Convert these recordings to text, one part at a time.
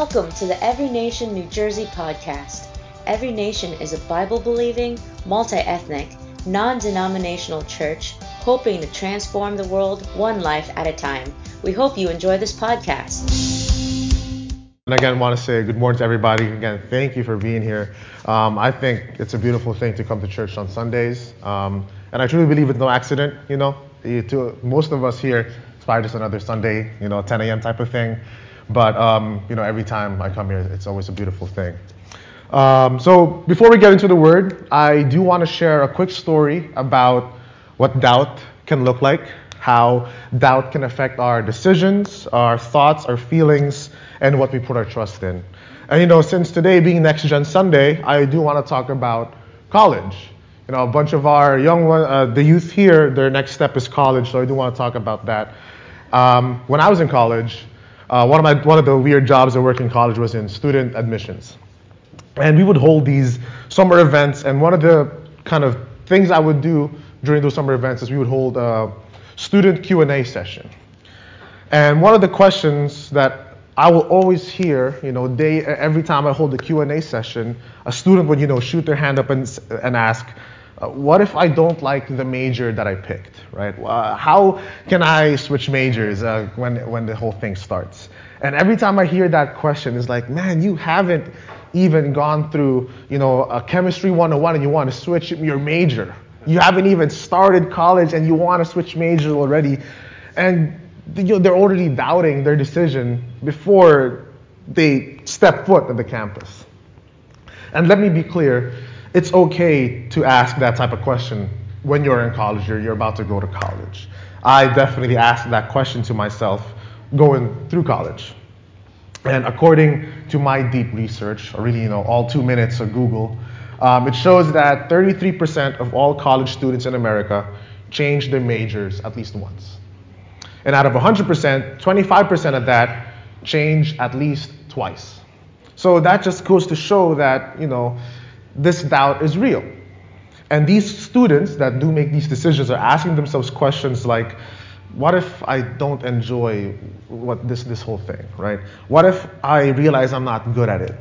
Welcome to the Every Nation New Jersey podcast. Every Nation is a Bible-believing, multi-ethnic, non-denominational church hoping to transform the world one life at a time. We hope you enjoy this podcast. And again, I want to say good morning to everybody. Again, thank you for being here. I think it's a beautiful thing to come to church on Sundays. And I truly believe it's no accident, to most of us here, it's probably just another Sunday, 10 a.m. type of thing. But, every time I come here, it's always a beautiful thing. So before we get into the word, I do want to share a quick story about what doubt can look like, how doubt can affect our decisions, our thoughts, our feelings, and what we put our trust in. And since today being Next Gen Sunday, I do want to talk about college. A bunch of our the youth here, their next step is college, so I do want to talk about that. When I was in college, one of the weird jobs I worked in college was in student admissions. And we would hold these summer events, and one of the kind of things I would do during those summer events is we would hold a student Q&A session. And one of the questions that I will always hear, every time I hold the Q&A session, a student would, shoot their hand up and ask, what if I don't like the major that I picked, right? How can I switch majors when the whole thing starts? And every time I hear that question, it's like, man, you haven't even gone through, a chemistry 101 and you want to switch your major. You haven't even started college and you want to switch majors already. And they're already doubting their decision before they step foot at the campus. And let me be clear, it's okay to ask that type of question when you're in college or you're about to go to college. I definitely asked that question to myself going through college. And according to my deep research, or really, all 2 minutes of Google, it shows that 33% of all college students in America change their majors at least once. And out of 100%, 25% of that change at least twice. So that just goes to show that, this doubt is real. And these students that do make these decisions are asking themselves questions like, what if I don't enjoy this whole thing, right? What if I realize I'm not good at it?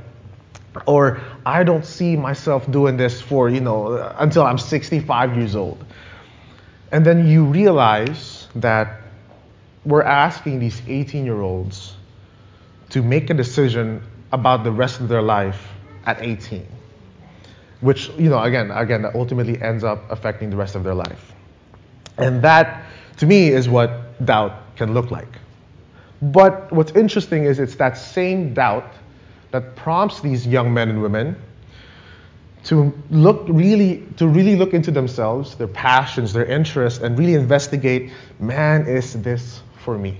Or I don't see myself doing this for, until I'm 65 years old. And then you realize that we're asking these 18-year-olds to make a decision about the rest of their life at 18. Which, again, that ultimately ends up affecting the rest of their life. And that, to me, is what doubt can look like. But what's interesting is it's that same doubt that prompts these young men and women to really look into themselves, their passions, their interests, and really investigate, man, is this for me?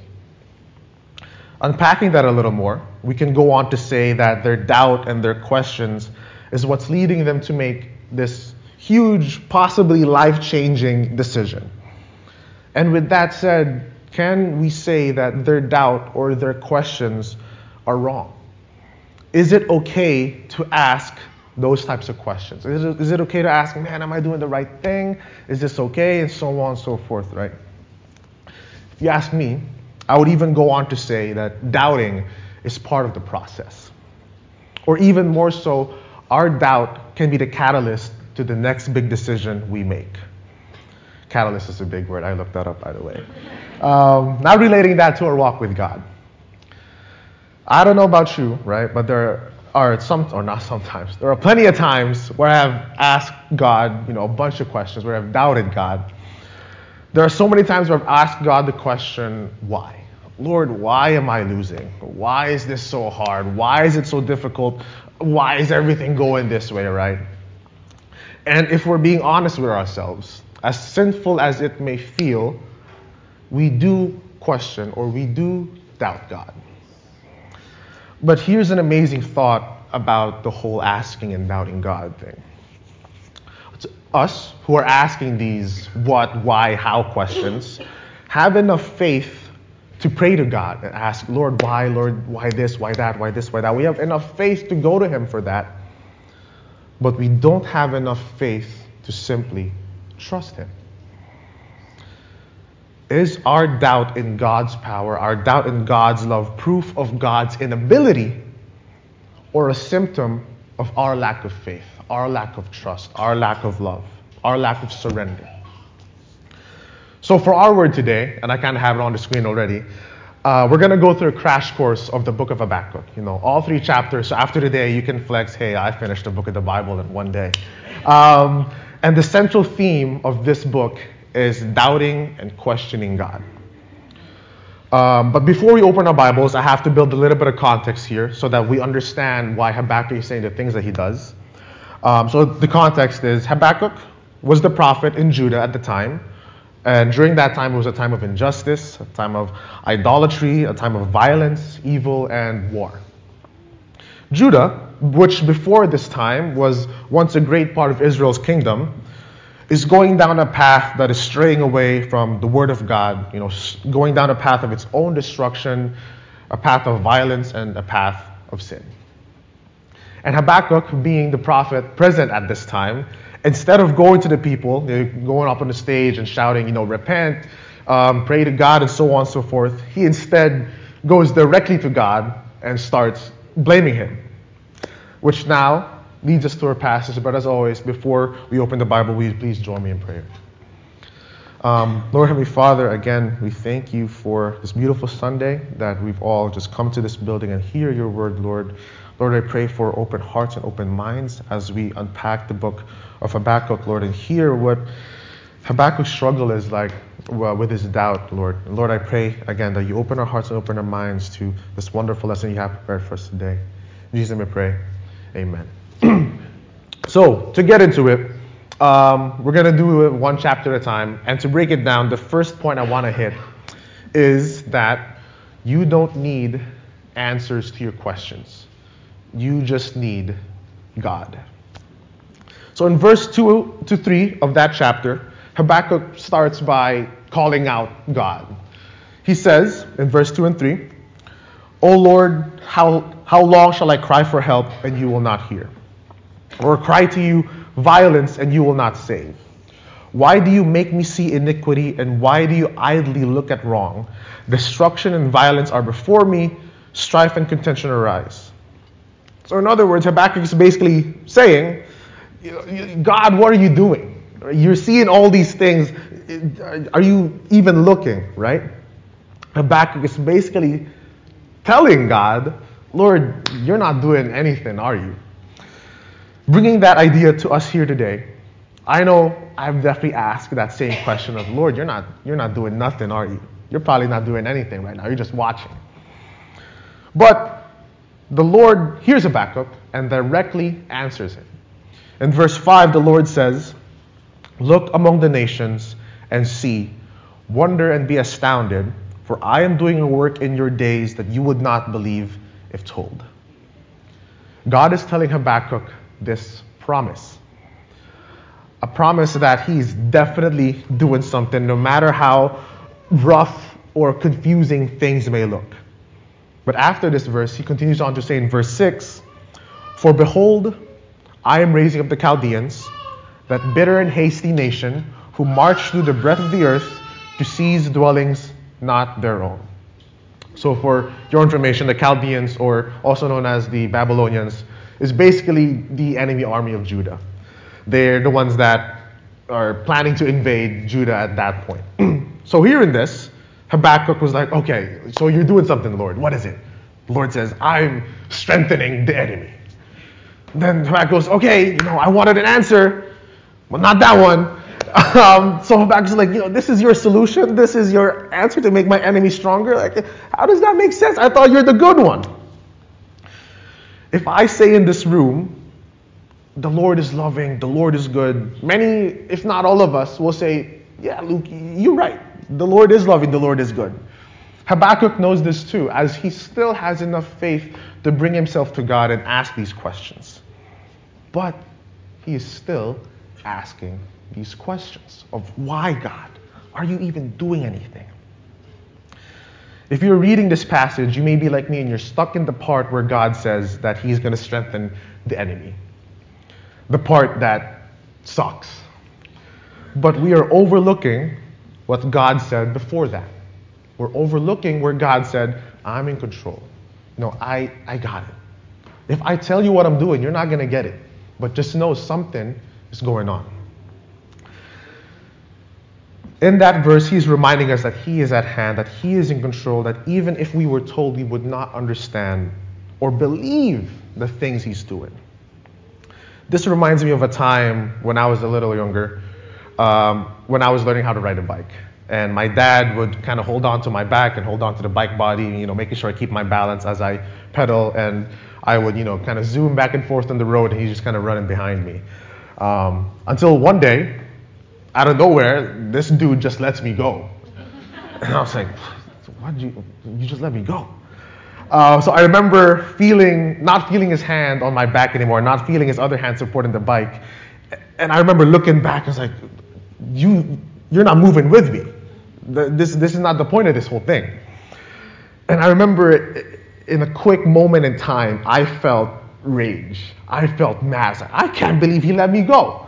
Unpacking that a little more, we can go on to say that their doubt and their questions is what's leading them to make this huge, possibly life-changing decision. And with that said, can we say that their doubt or their questions are wrong? Is it okay to ask those types of questions? Is it okay to ask, man, am I doing the right thing? Is this okay? And so on and so forth, right? If you ask me, I would even go on to say that doubting is part of the process. Or even more so, our doubt can be the catalyst to the next big decision we make. Catalyst is a big word. I looked that up, by the way. Now relating that to our walk with God. I don't know about you, right? But there are there are plenty of times where I have asked God, a bunch of questions, where I've doubted God. There are so many times where I've asked God the question, why? Lord, why am I losing? Why is this so hard? Why is it so difficult? Why is everything going this way, right? And if we're being honest with ourselves, as sinful as it may feel, we do question or we do doubt God. But here's an amazing thought about the whole asking and doubting God thing. It's us who are asking these what, why, how questions have enough faith to pray to God and ask, Lord, why this, why that, why this, why that. We have enough faith to go to Him for that, but we don't have enough faith to simply trust Him. Is our doubt in God's power, our doubt in God's love, proof of God's inability or a symptom of our lack of faith, our lack of trust, our lack of love, our lack of surrender. So for our word today, and I kind of have it on the screen already, we're going to go through a crash course of the book of Habakkuk. All 3 chapters. So after today, you can flex, hey, I finished the book of the Bible in one day. And the central theme of this book is doubting and questioning God. But before we open our Bibles, I have to build a little bit of context here so that we understand why Habakkuk is saying the things that he does. So the context is Habakkuk was the prophet in Judah at the time. And during that time, it was a time of injustice, a time of idolatry, a time of violence, evil, and war. Judah, which before this time was once a great part of Israel's kingdom, is going down a path that is straying away from the word of God, going down a path of its own destruction, a path of violence, and a path of sin. And Habakkuk, being the prophet present at this time, instead of going to the people, going up on the stage and shouting, repent, pray to God, and so on and so forth, he instead goes directly to God and starts blaming him. Which now leads us to our passage. But as always, before we open the Bible, will you please join me in prayer? Lord Heavenly Father, again, we thank you for this beautiful Sunday that we've all just come to this building and hear your word, Lord. Lord, I pray for open hearts and open minds as we unpack the book of Habakkuk, Lord, and hear what Habakkuk's struggle is like with his doubt, Lord. And Lord, I pray, again, that you open our hearts and open our minds to this wonderful lesson you have prepared for us today. In Jesus' name I pray. Amen. So, to get into it, we're going to do it one chapter at a time. And to break it down, the first point I want to hit is that you don't need answers to your questions. You just need God. So in verse 2 to 3 of that chapter, Habakkuk starts by calling out God. He says in verse 2 and 3, O Lord, how long shall I cry for help and you will not hear? Or cry to you violence and you will not save? Why do you make me see iniquity and why do you idly look at wrong? Destruction and violence are before me, strife and contention arise. So in other words, Habakkuk is basically saying, God, what are you doing? You're seeing all these things. Are you even looking, right? Habakkuk is basically telling God, Lord, you're not doing anything, are you? Bringing that idea to us here today, I know I've definitely asked that same question of, Lord, you're not doing nothing, are you? You're probably not doing anything right now. You're just watching. But the Lord hears Habakkuk and directly answers him. In verse 5, the Lord says, Look among the nations and see, wonder and be astounded, for I am doing a work in your days that you would not believe if told. God is telling Habakkuk this promise. A promise that he's definitely doing something, no matter how rough or confusing things may look. But after this verse, he continues on to say in verse 6, For behold, I am raising up the Chaldeans, that bitter and hasty nation, who march through the breadth of the earth to seize dwellings not their own. So for your information, the Chaldeans, or also known as the Babylonians, is basically the enemy army of Judah. They're the ones that are planning to invade Judah at that point. So hearing this, Habakkuk was like, okay, so you're doing something, Lord. What is it? The Lord says, I'm strengthening the enemy. Then Habakkuk goes, okay, I wanted an answer, but not that one. So Habakkuk's like, this is your solution? This is your answer to make my enemy stronger? Like, how does that make sense? I thought you're the good one. If I say in this room, the Lord is loving, the Lord is good, many, if not all of us, will say, yeah, Luke, you're right. The Lord is loving, the Lord is good. Habakkuk knows this too, as he still has enough faith to bring himself to God and ask these questions. But he is still asking these questions of why, God? Are you even doing anything? If you're reading this passage, you may be like me and you're stuck in the part where God says that he's going to strengthen the enemy. The part that sucks. But we are overlooking what God said before that. We're overlooking where God said, I'm in control. No, I got it. If I tell you what I'm doing, you're not going to get it. But just know something is going on. In that verse, he's reminding us that he is at hand, that he is in control, that even if we were told, we would not understand or believe the things he's doing. This reminds me of a time when I was a little younger, when I was learning how to ride a bike. And my dad would kind of hold on to my back and hold on to the bike body, making sure I keep my balance as I pedal. And I would, kind of zoom back and forth on the road, and he's just kind of running behind me. Until one day, out of nowhere, this dude just lets me go. And I was like, why'd you just let me go? So I remember not feeling his hand on my back anymore, not feeling his other hand supporting the bike. And I remember looking back, I was like, you're not moving with me. This is not the point of this whole thing. And I remember in a quick moment in time, I felt rage. I felt mad. I can't believe he let me go.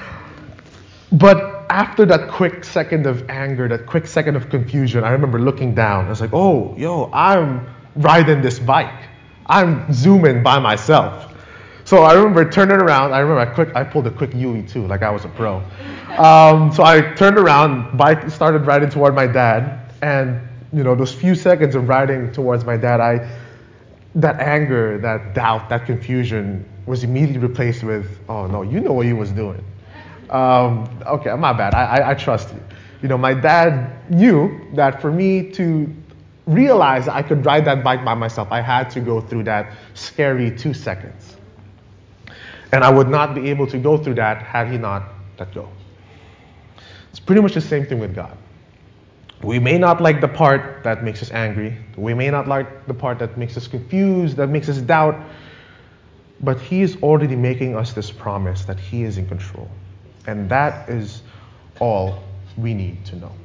But after that quick second of anger, that quick second of confusion, I remember looking down. I was like, I'm riding this bike. I'm zooming by myself. So I remember turning around. I pulled a quick Yui too, like I was a pro. So I turned around, bike started riding toward my dad, and those few seconds of riding towards my dad, that anger, that doubt, that confusion was immediately replaced with, oh no, you know what he was doing. Okay, my bad. I trust you. My dad knew that for me to realize I could ride that bike by myself, I had to go through that scary 2 seconds. And I would not be able to go through that had he not let go. It's pretty much the same thing with God. We may not like the part that makes us angry. We may not like the part that makes us confused, that makes us doubt. But he is already making us this promise that he is in control. And that is all we need to know.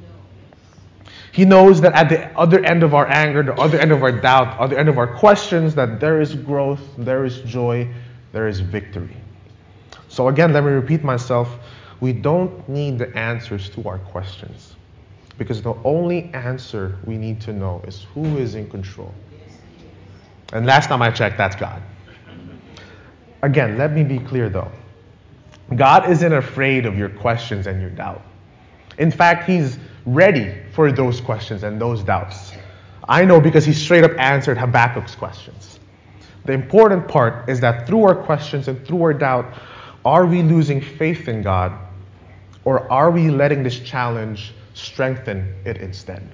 He knows that at the other end of our anger, the other end of our doubt, other end of our questions, that there is growth, there is joy, there is victory. So again, let me repeat myself. We don't need the answers to our questions, because the only answer we need to know is who is in control. And last time I checked, that's God. Again, let me be clear though. God isn't afraid of your questions and your doubt. In fact, he's ready for those questions and those doubts. I know, because he straight up answered Habakkuk's questions. The important part is that through our questions and through our doubt, are we losing faith in God, or are we letting this challenge strengthen it instead?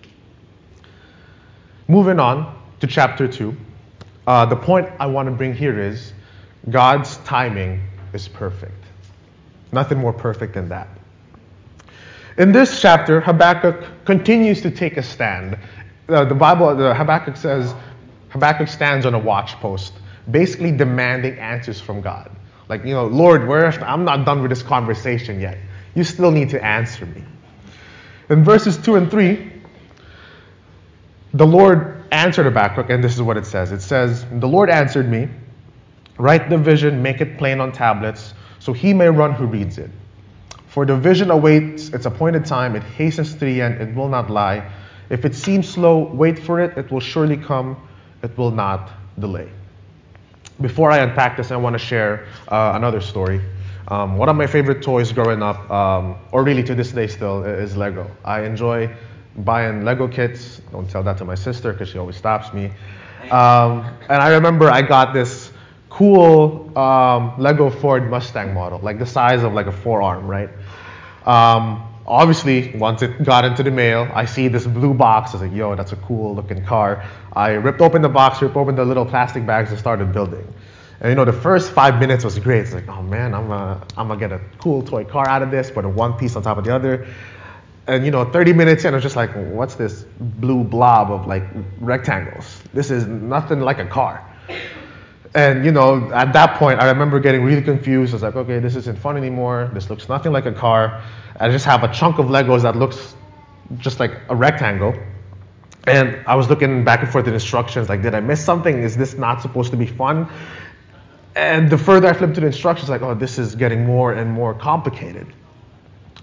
Moving on to chapter 2, the point I want to bring here is God's timing is perfect. Nothing more perfect than that. In this chapter, Habakkuk continues to take a stand. Habakkuk says, Habakkuk stands on a watch post, basically demanding answers from God. Like, Lord, I'm not done with this conversation yet. You still need to answer me. In verses 2 and 3, the Lord answered Habakkuk, and this is what it says. It says, the Lord answered me, write the vision, make it plain on tablets, so he may run who reads it. For the vision awaits its appointed time, it hastens to the end, it will not lie. If it seems slow, wait for it, it will surely come, it will not delay. Before I unpack this, I want to share another story. One of my favorite toys growing up, or really to this day still, is Lego. I enjoy buying Lego kits. Don't tell that to my sister because she always stops me. And I remember I got this cool Lego Ford Mustang model, like the size of like a forearm, right? Obviously, once it got into the mail, I see this blue box. I was like, yo, that's a cool looking car. I ripped open the box, ripped open the little plastic bags, and started building. And the first 5 minutes was great. It's like, oh man, I'm gonna get a cool toy car out of this, put a one piece on top of the other. And 30 minutes in, I was just like, what's this blue blob of like rectangles? This is nothing like a car. And at that point, I remember getting really confused. I was like, okay, this isn't fun anymore. This looks nothing like a car. I just have a chunk of Legos that looks just like a rectangle. And I was looking back and forth in instructions, like, did I miss something? Is this not supposed to be fun? And the further I flipped to the instructions, like, oh, this is getting more and more complicated.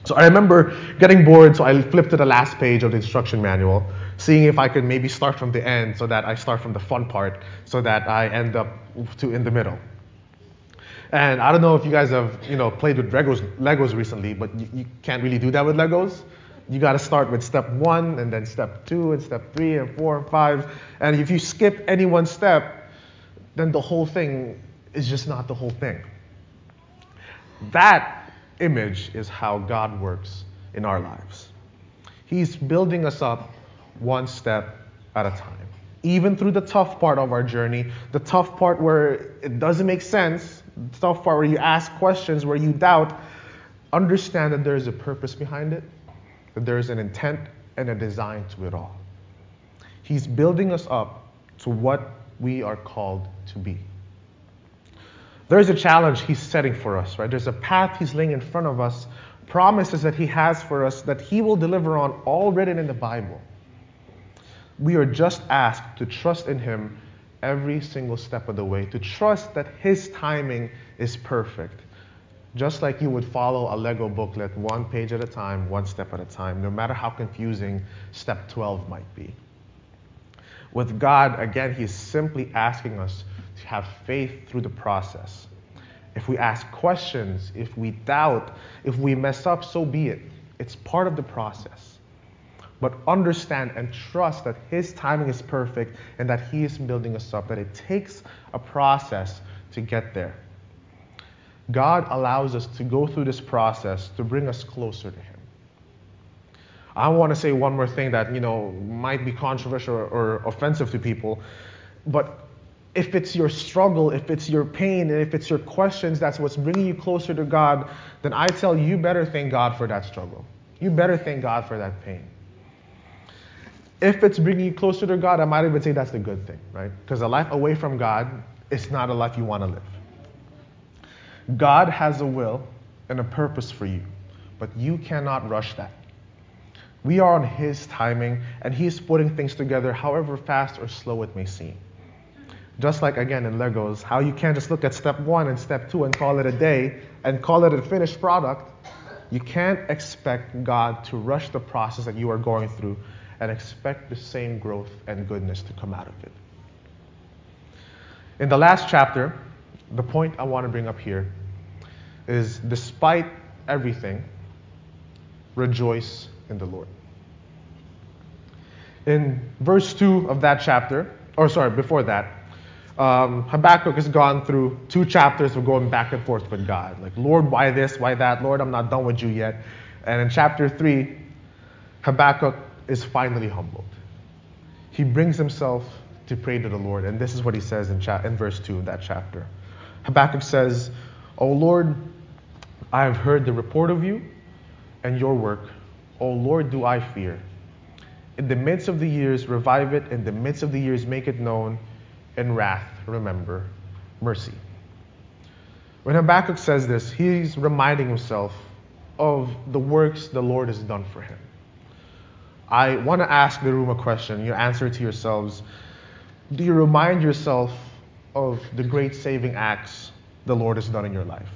So I remember getting bored, so I flipped to the last page of the instruction manual, seeing if I could maybe start from the end so that I start from the fun part so that I end up in the middle. And I don't know if you guys have, played with Legos recently, but you can't really do that with Legos. You got to start with step 1 and then step 2 and step 3 and 4 and 5. And if you skip any one step, then the whole thing is just not the whole thing. That image is how God works in our lives. He's building us up one step at a time. Even through the tough part of our journey, the tough part where it doesn't make sense, the tough part where you ask questions, where you doubt, understand that there is a purpose behind it, that there is an intent and a design to it all. He's building us up to what we are called to be. There's a challenge He's setting for us, right? There's a path He's laying in front of us, promises that He has for us that He will deliver on, all written in the Bible. We are just asked to trust in Him every single step of the way, to trust that His timing is perfect. Just like you would follow a Lego booklet, one page at a time, one step at a time, no matter how confusing step 12 might be. With God, again, He is simply asking us to have faith through the process. If we ask questions, if we doubt, if we mess up, so be it. It's part of the process. But understand and trust that His timing is perfect and that He is building us up, that it takes a process to get there. God allows us to go through this process to bring us closer to Him. I want to say one more thing that, might be controversial or offensive to people, but if it's your struggle, if it's your pain, and if it's your questions, that's what's bringing you closer to God, then I tell you, you better thank God for that struggle. You better thank God for that pain. If it's bringing you closer to God, I might even say that's the good thing, right? Because a life away from God is not a life you want to live. God has a will and a purpose for you, but you cannot rush that. We are on His timing, and He's putting things together however fast or slow it may seem. Just like, again, in Legos, how you can't just look at step 1 and step 2 and call it a day and call it a finished product. You can't expect God to rush the process that you are going through and expect the same growth and goodness to come out of it. In the last chapter, the point I want to bring up here is, despite everything, rejoice in the Lord. In verse 2 of that chapter, before that, Habakkuk has gone through 2 chapters of going back and forth with God. Like, Lord, why this, why that? Lord, I'm not done with you yet. And in chapter 3, Habakkuk is finally humbled. He brings himself to pray to the Lord. And this is what he says in verse 2 of that chapter. Habakkuk says, O Lord, I have heard the report of you and your work. O Lord, do I fear. In the midst of the years, revive it. In the midst of the years, make it known. In wrath, remember mercy. When Habakkuk says this, he's reminding himself of the works the Lord has done for him. I want to ask the room a question. You answer it to yourselves. Do you remind yourself of the great saving acts the Lord has done in your life?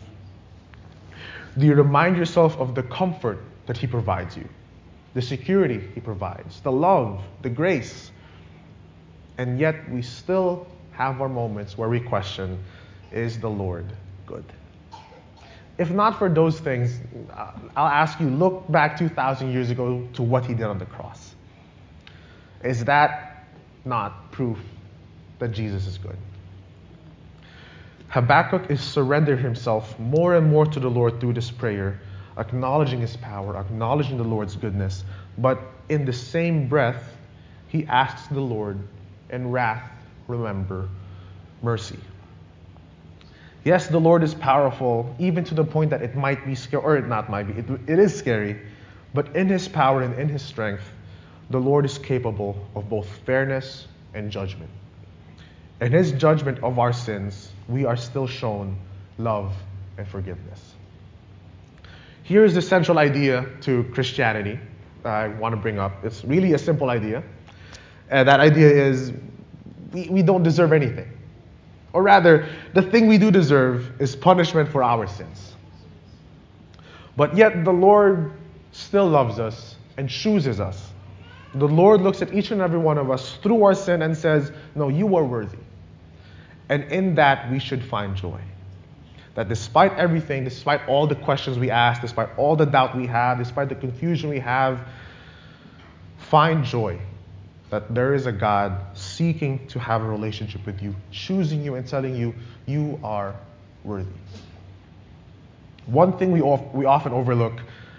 Do you remind yourself of the comfort that He provides you, the security He provides, the love, the grace? And yet we still have our moments where we question, is the Lord good? If not for those things, I'll ask you, look back 2,000 years ago to what He did on the cross. Is that not proof that Jesus is good? Habakkuk is surrendering himself more and more to the Lord through this prayer, acknowledging His power, acknowledging the Lord's goodness. But in the same breath, he asks the Lord, in wrath, remember mercy. Yes, the Lord is powerful, even to the point that it might be scary, or it not might be, it is scary. But in His power and in His strength, the Lord is capable of both fairness and judgment. In His judgment of our sins, we are still shown love and forgiveness. Here is the central idea to Christianity I want to bring up. It's really a simple idea. And that idea is we don't deserve anything. Or rather, the thing we do deserve is punishment for our sins. But yet the Lord still loves us and chooses us. The Lord looks at each and every one of us through our sin and says, no, you are worthy. And in that, we should find joy. That despite everything, despite all the questions we ask, despite all the doubt we have, despite the confusion we have, find joy. That there is a God seeking to have a relationship with you, choosing you and telling you, you are worthy. One thing we often overlook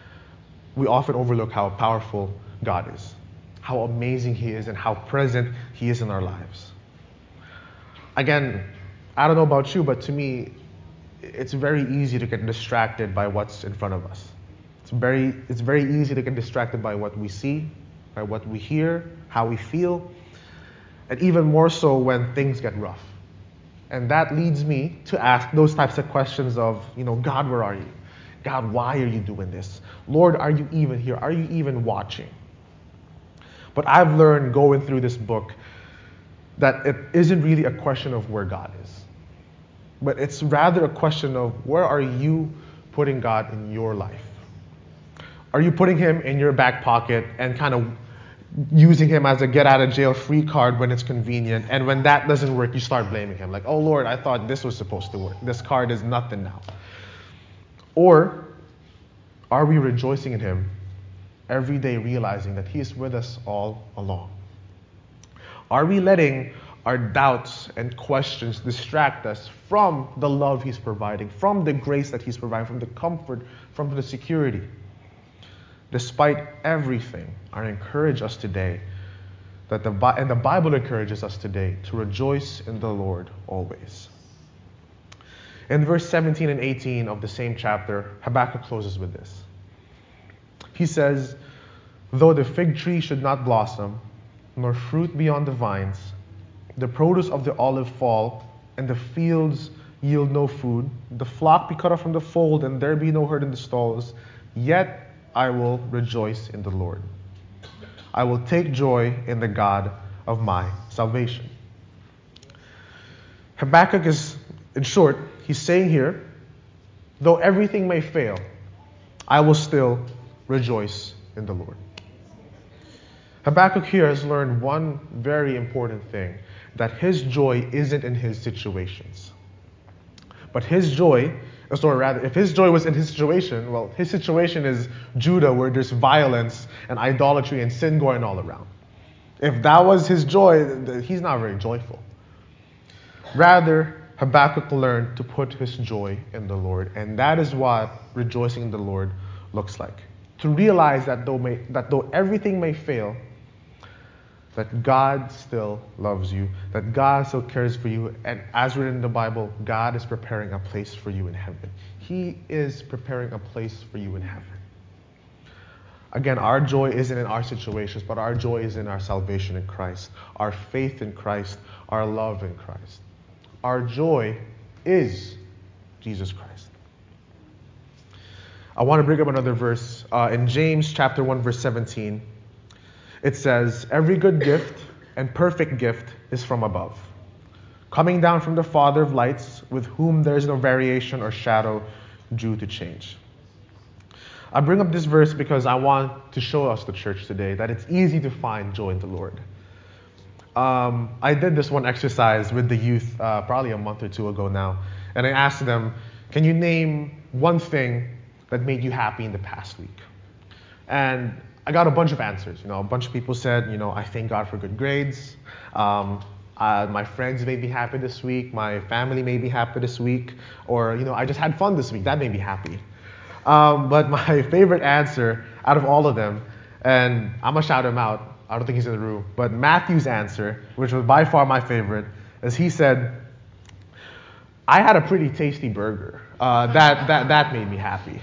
how powerful God is, how amazing He is, and how present He is in our lives. Again, I don't know about you, but to me, it's very easy to get distracted by what's in front of us. It's very easy to get distracted by what we see, by what we hear, how we feel, and even more so when things get rough. And that leads me to ask those types of questions of, God, where are you? God, why are you doing this? Lord, are you even here? Are you even watching? But I've learned going through this book that it isn't really a question of where God is, but it's rather a question of where are you putting God in your life? Are you putting Him in your back pocket and kind of using Him as a get out of jail free card when it's convenient, and when that doesn't work, you start blaming Him, like, oh Lord, I thought this was supposed to work. This card is nothing now. Or are we rejoicing in Him every day, realizing that He is with us all along? Are we letting our doubts and questions distract us from the love He's providing, from the grace that He's providing, from the comfort, from the security? Despite everything, I encourage us today, and the Bible encourages us today, to rejoice in the Lord always. In verse 17 and 18 of the same chapter, Habakkuk closes with this. He says, though the fig tree should not blossom, nor fruit be on the vines, the produce of the olive fall, and the fields yield no food, the flock be cut off from the fold, and there be no herd in the stalls, yet I will rejoice in the Lord. I will take joy in the God of my salvation. Habakkuk is, in short, he's saying here, though everything may fail, I will still rejoice in the Lord. Habakkuk here has learned one very important thing, that his joy isn't in his situations. But his joy, or rather, if his joy was in his situation, well, his situation is Judah, where there's violence and idolatry and sin going all around. If that was his joy, he's not very joyful. Rather, Habakkuk learned to put his joy in the Lord, and that is what rejoicing in the Lord looks like. To realize that though everything may fail, that God still loves you, that God still cares for you, and as written in the Bible, God is preparing a place for you in heaven. He is preparing a place for you in heaven. Again, our joy isn't in our situations, but our joy is in our salvation in Christ, our faith in Christ, our love in Christ. Our joy is Jesus Christ. I want to bring up another verse. In James chapter 1, verse 17, it says, every good gift and perfect gift is from above, coming down from the Father of lights, with whom there is no variation or shadow due to change. I bring up this verse because I want to show us, the church today, that it's easy to find joy in the Lord. I did this one exercise with the youth probably a month or two ago now, and I asked them, can you name one thing that made you happy in the past week? And I got a bunch of answers. A bunch of people said, I thank God for good grades. My friends made me happy this week. My family made me happy this week. Or, I just had fun this week. That made me happy. But my favorite answer out of all of them, and I'm going to shout him out. I don't think he's in the room. But Matthew's answer, which was by far my favorite, is he said, I had a pretty tasty burger. That made me happy.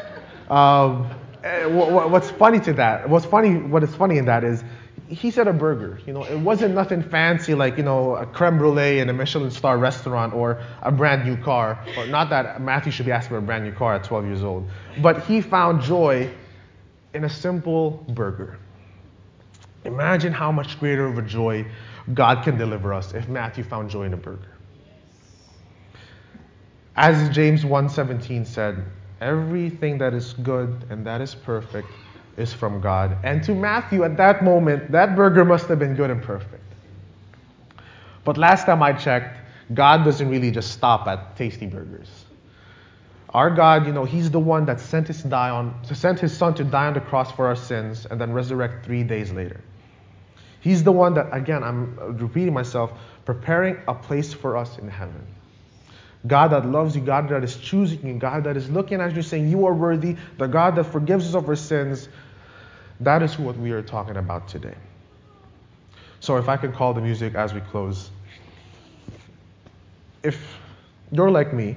What's funny in that is he said a burger. It wasn't nothing fancy like, a creme brulee in a Michelin star restaurant or a brand new car. Or not that Matthew should be asking for a brand new car at 12 years old. But he found joy in a simple burger. Imagine how much greater of a joy God can deliver us if Matthew found joy in a burger. As James 1:17 said, Everything that is good and that is perfect is from God. And to Matthew, at that moment, that burger must have been good and perfect. But last time I checked, God doesn't really just stop at tasty burgers. Our God, He's the one that sent His Son to die on the cross for our sins and then resurrect 3 days later. He's the one that, again, I'm repeating myself, preparing a place for us in heaven. God that loves you, God that is choosing you, God that is looking at you saying you are worthy, the God that forgives us of our sins. That is what we are talking about today. So if I can call the music as we close. If you're like me,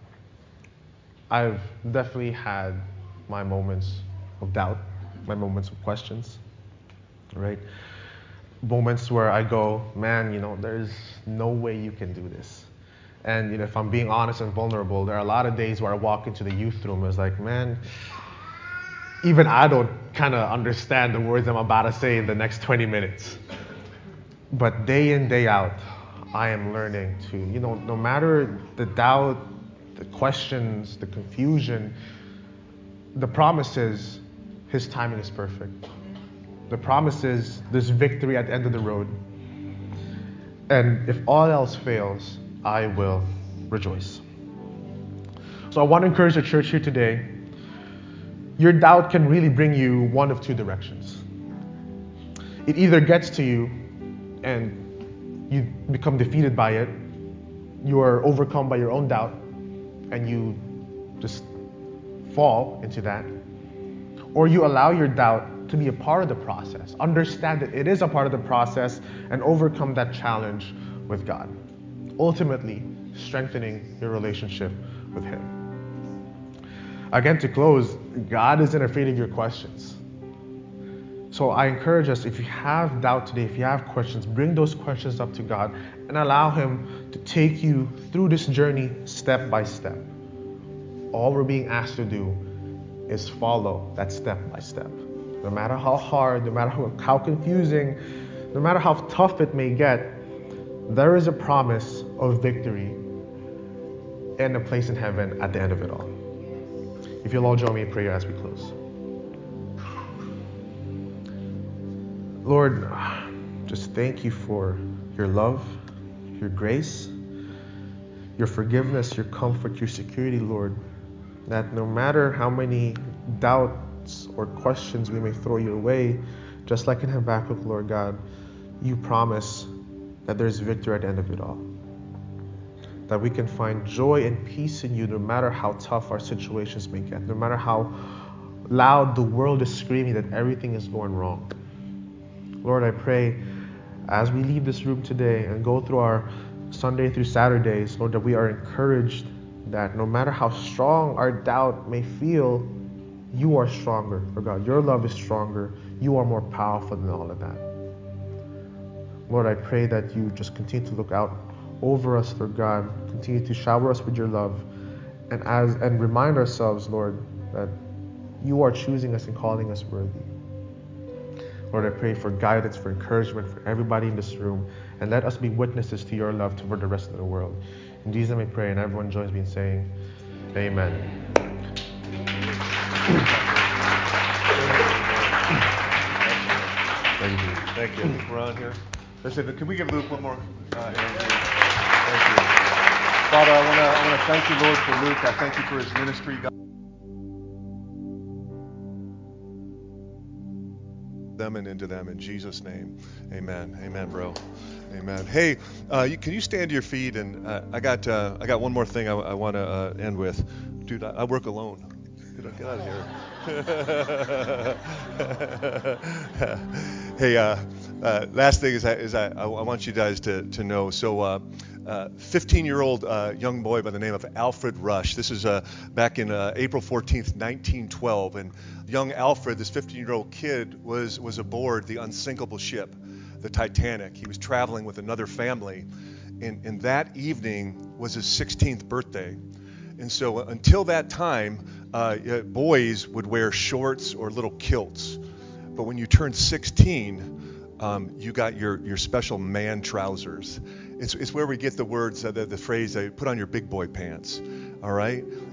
I've definitely had my moments of doubt, my moments of questions, right? Moments where I go, man, there's no way you can do this. And if I'm being honest and vulnerable, there are a lot of days where I walk into the youth room and it's like, man, even I don't kind of understand the words I'm about to say in the next 20 minutes. But day in, day out, I am learning to, no matter the doubt, the questions, the confusion, the promise is His timing is perfect. The promise is there's victory at the end of the road. And if all else fails, I will rejoice. So I want to encourage the church here today. Your doubt can really bring you one of two directions. It either gets to you and you become defeated by it. You are overcome by your own doubt and you just fall into that. Or you allow your doubt to be a part of the process. Understand that it is a part of the process and overcome that challenge with God. Ultimately, strengthening your relationship with Him. Again, to close, God isn't afraid of your questions. So I encourage us, if you have doubt today, if you have questions, bring those questions up to God and allow Him to take you through this journey step by step. All we're being asked to do is follow that step by step. No matter how hard, no matter how confusing, no matter how tough it may get, there is a promise of victory and a place in heaven at the end of it all. If you'll all join me in prayer as we close. Lord, just thank you for your love, your grace, your forgiveness, your comfort, your security, Lord. That no matter how many doubts or questions we may throw your way, just like in Habakkuk, Lord God, you promise that there's victory at the end of it all. That we can find joy and peace in you no matter how tough our situations may get, no matter how loud the world is screaming that everything is going wrong. Lord, I pray as we leave this room today and go through our Sunday through Saturdays, Lord, that we are encouraged that no matter how strong our doubt may feel, you are stronger, Lord God. Your love is stronger. You are more powerful than all of that. Lord, I pray that you just continue to look out over us, Lord God. Continue to shower us with your love and remind ourselves, Lord, that you are choosing us and calling us worthy. Lord, I pray for guidance, for encouragement for everybody in this room, and let us be witnesses to your love for the rest of the world. In Jesus' name I pray, and everyone joins me in saying, Amen. Thank you. I think we're on here. Listen, can we give Luke one more hand, please? Thank you. Father, I want to thank you, Lord, for Luke. I thank you for his ministry, God. Them and into them in Jesus' name. Amen. Amen, bro. Amen. Hey, can you stand to your feet? And I got one more thing I want to end with. Dude, I work alone. Get out of here. Hey, last thing is I want you guys to know. So, 15-year-old young boy by the name of Alfred Rush. This is back in April 14th, 1912, and young Alfred, this 15-year-old kid, was aboard the unsinkable ship, the Titanic. He was traveling with another family, and that evening was his 16th birthday. And so until that time, boys would wear shorts or little kilts. But when you turned 16, you got your special man trousers. It's where we get the words, the phrase, put on your big boy pants. All right?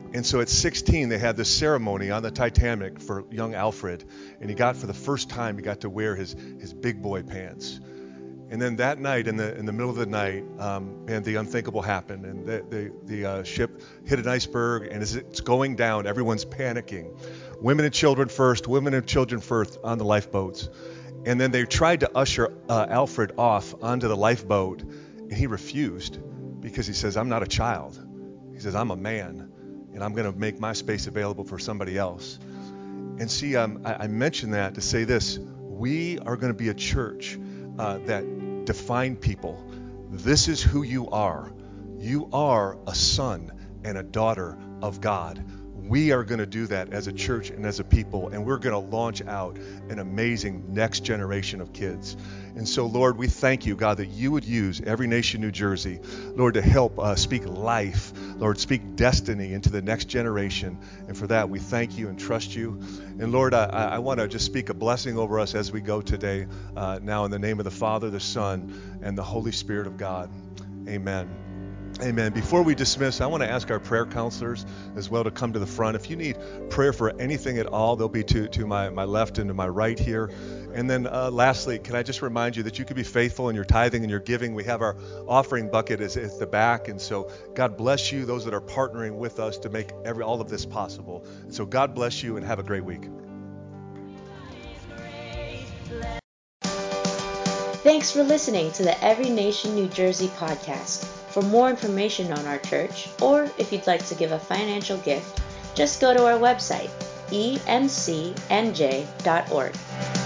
And so at 16, they had this ceremony on the Titanic for young Alfred, and for the first time, he got to wear his big boy pants. And then that night, in the middle of the night, and the unthinkable happened, and the ship hit an iceberg, and as it's going down, everyone's panicking. Women and children first on the lifeboats. And then they tried to usher Alfred off onto the lifeboat, and he refused because he says, I'm not a child. He says, I'm a man, and I'm going to make my space available for somebody else. And see, I mention that to say this. We are going to be a church that define people. This is who you are. You are a son and a daughter of God. We are going to do that as a church and as a people, and we're going to launch out an amazing next generation of kids. And so, Lord, we thank you, God, that you would use Every Nation New Jersey, Lord, to help speak life, Lord, speak destiny into the next generation. And for that, we thank you and trust you. And Lord, I want to just speak a blessing over us as we go today, now in the name of the Father, the Son, and the Holy Spirit of God. Amen. Amen. Before we dismiss, I want to ask our prayer counselors as well to come to the front. If you need prayer for anything at all, they'll be to my left and to my right here. And then lastly, can I just remind you that you can be faithful in your tithing and your giving. We have our offering bucket is at the back. And so God bless you, those that are partnering with us to make all of this possible. And so God bless you and have a great week. Thanks for listening to the Every Nation New Jersey podcast. For more information on our church, or if you'd like to give a financial gift, just go to our website, emcnj.org.